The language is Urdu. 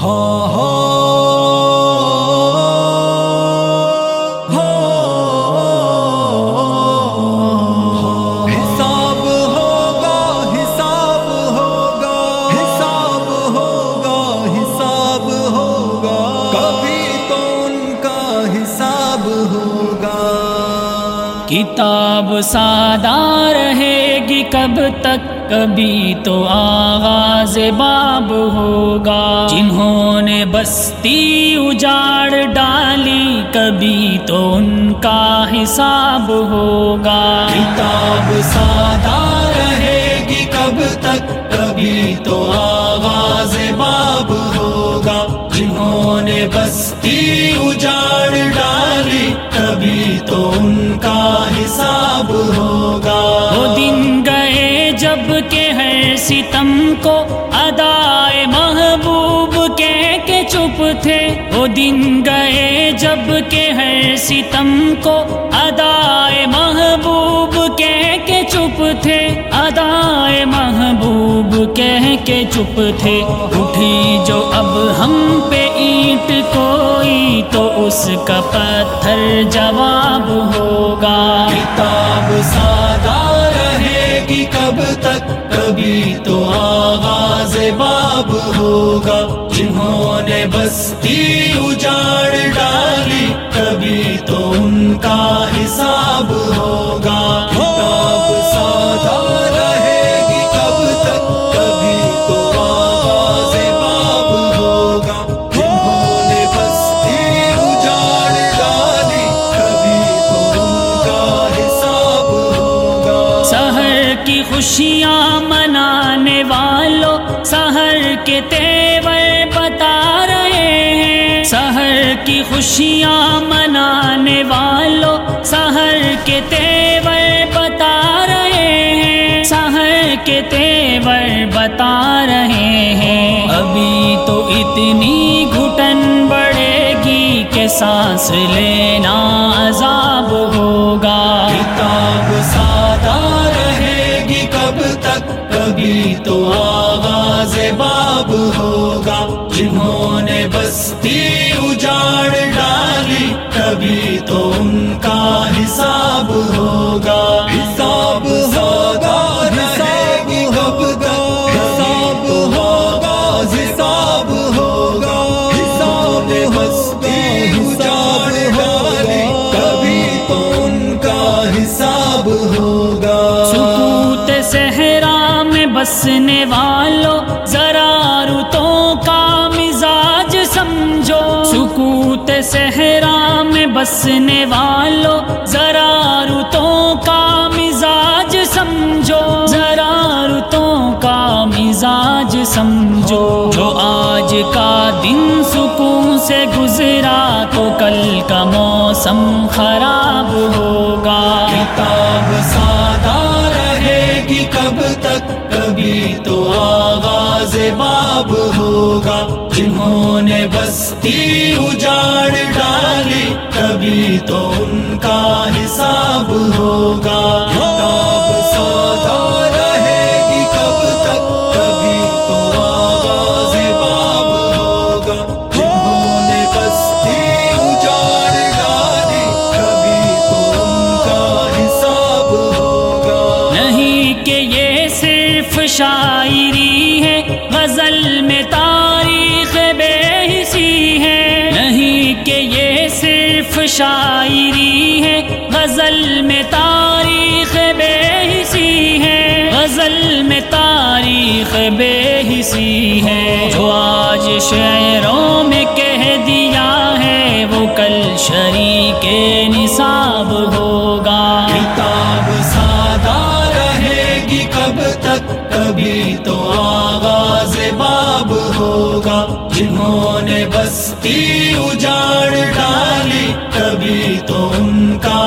کتاب سادہ رہے گی کب تک، کبھی تو آغاز باب ہوگا۔ جنہوں نے بستی اجاڑ ڈالی، کبھی تو ان کا حساب ہوگا۔ کتاب سادہ رہے گی کب تک، کبھی تو آغاز باب ہوگا۔ جنہوں نے بستی اجاڑ ڈالی، کبھی تو ان کا حساب ہوگا۔ وہ دن گئے جب کہ ہے ستم کو ادائے محبوب کہہ کے چپ تھے۔ وہ دن گئے جب کہ ہے ستم کو ادائے محبوب کہہ کے چپ تھے، ادائے محبوب کہہ کے چپ تھے۔ اٹھی جو اب ہم پہ اینٹ کوئی، تو اس کا پتھر جواب ہوگا۔ کتاب سادہ رہے گی کب تک، کبھی تو آغاز باب ہوگا۔ جنہوں نے بستی اجاڑ ڈالی، کبھی تو ان کا حساب ہوگا۔ کتاب سادہ رہے گی کب تک، کبھی تو آغاز باب ہوگا۔ جنہوں نے بستی اجاڑ ڈالی، کبھی تو ان کا حساب ہوگا۔ سحر کی خوشیاں منانے والوں، سحر کے تیور بتا رہے ہیں۔ سحر کی خوشیاں منانے والوں، سحر کے تیور بتا رہے ہیں۔ سحر کے تیور بتا رہے ہیں۔ ابھی تو اتنی گھٹن بڑھے گی کہ سانس لینا عذاب ہوگا۔ کتاب سادہ رہے گی کب تک، کبھی تو آغاز باب ہوگا۔ جنہوں نے بستی اجاڑ ڈالی، کبھی تو ان کا حساب ہوگا۔ حساب سادہ رہے گی کب تک، حساب ہوگا، حساب ہوگا۔ حساب بستی اجاڑ ڈالی، کبھی تو ان کا حساب ہوگا۔ سکوت صحرا میں بسنے والوں، ذرا رتوں کا مزاج سمجھو۔ سکوت صحرا میں بسنے والوں، ذرا رتوں کا مزاج سمجھو۔ ذرا رتوں کا مزاج سمجھو۔ جو آج کا دن سکون سے گزرا، تو کل کا موسم خراب ہوگا۔ کتاب سادہ رہے گی کب تک، کبھی تو آغاز باب ہوگا۔ جنہوں نے بستی اجاڑ ڈالی، کبھی تو ان کا حساب ہوگا۔ کتاب سادہ رہے گی کب تک، کبھی تو آغاز باب ہوگا۔ جنہوں نے بستی اجاڑ ڈالی، کبھی تو ان کا حساب ہوگا۔ نہیں کہ یہ صرف شاعری ہے، غزل میں تاریخ بے حسی ہے۔ نہیں کہ یہ صرف شاعری ہے، غزل میں تاریخ بے حسی ہے۔ غزل میں تاریخ بے حسی ہے۔ جو آج شعروں میں کہہ دیا ہے، وہ کل شریک نصاب ہوگا۔ کتاب سادہ رہے گی کب تک، کبھی تو آغاز باب ہوگا۔ جنہوں نے بستی اجاڑ ڈالی، کبھی تو ان کا